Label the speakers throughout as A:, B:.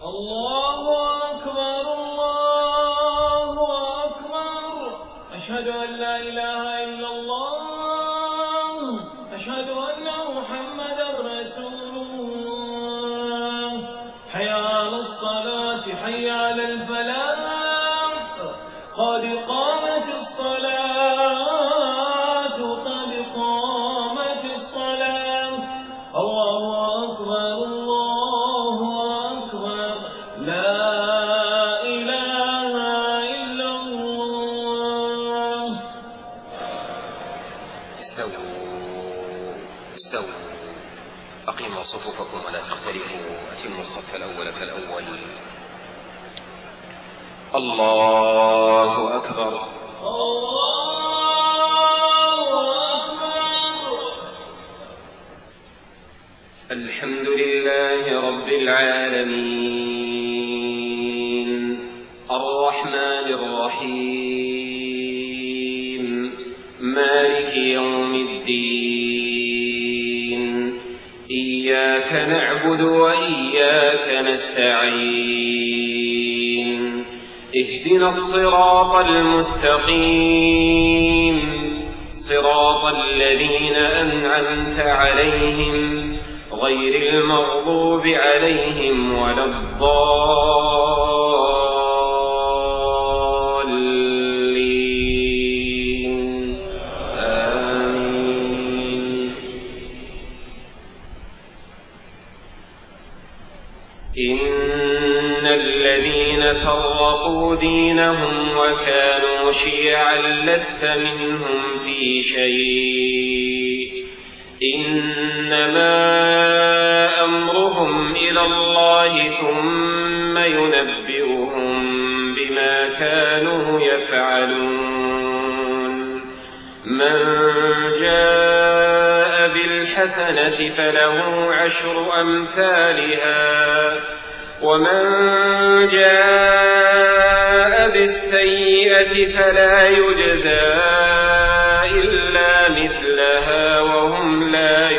A: الله أكبر الله أكبر. أشهد أن لا إله إلا الله، أشهد أن محمدا رسول الله. حي على الصلاة، حي على الفلاح، قد قامت الصلاة، قد قامت الصلاة. الله أكبر الله أكبر، لا إله إلا الله.
B: استووا أقيموا صفوفكم ولا تختلفوا، أتموا الصف الأول فالأول. الله أكبر
A: الله أكبر.
B: الحمد لله رب العالمين، الرحمن الرحيم، مالك يوم الدين، إياك نعبد وإياك نستعين، اهدنا الصراط المستقيم، صراط الذين أنعمت عليهم غير المغضوب عليهم ولا الضالين، آمين. إن الذين فرقوا دينهم وكانوا شيعا لست منهم في شيء، إنما أمرهم إلى الله ثم ينبئهم بما كانوا يفعلون. من جاء بالحسنة فله 10 أمثالها، ومن جاء بالسيئة فلا يجزى إلا مثلها وهم لا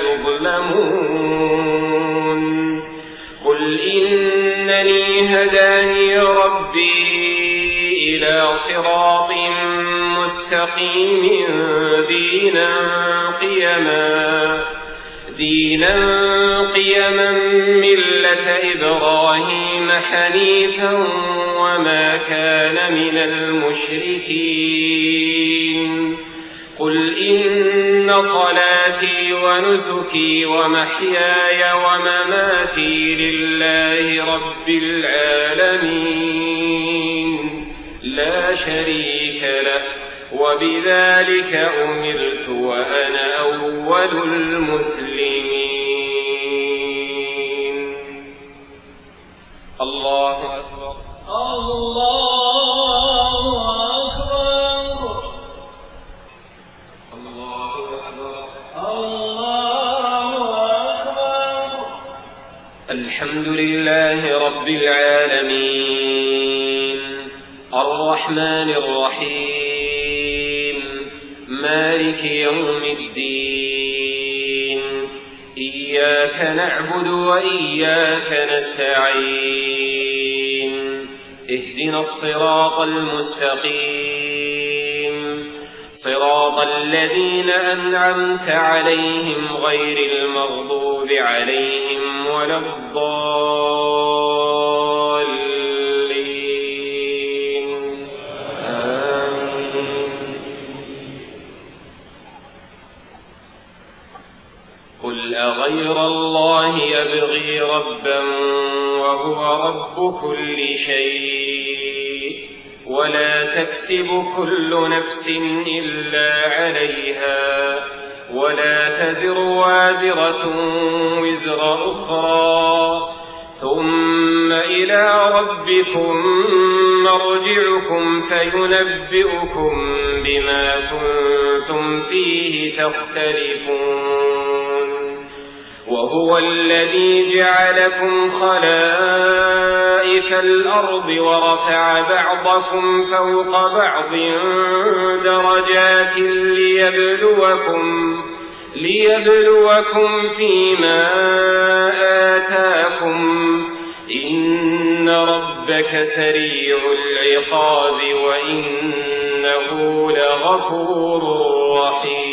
B: يظلمون. قل إنني هداني ربي إلى صراط مستقيم دينا قيما ملة إبراهيم حنيفا وما كان من المشركين. قل إن صلاتي ونسكي ومحياي ومماتي لله رب العالمين لا شريك له، وبذلك أمرت وأنا أول المسلمين. الله أكبر
A: الله أكبر
B: الله أكبر
A: الله أكبر.
B: الحمد لله رب العالمين، الرحمن الرحيم، مالك يوم الدين، إياك نعبد وإياك نستعين، اهدنا الصراط المستقيم، صراط الذين أنعمت عليهم غير المغضوب عليهم ولا الضالين، آمين. قل أغير الله يبغي ربا وهو رب كل شيء، ولا تكسب كل نفس إلا عليها، ولا تزر وازرة وزر أخرى، ثم إلى ربكم مرجعكم فينبئكم بما كنتم فيه تختلفون. وهو الذي جعلكم خلائف الأرض ورفع بعضكم فوق بعض درجات ليبلوكم فيما آتاكم،
C: إن ربك سريع العقاب وإنه لغفور رحيم.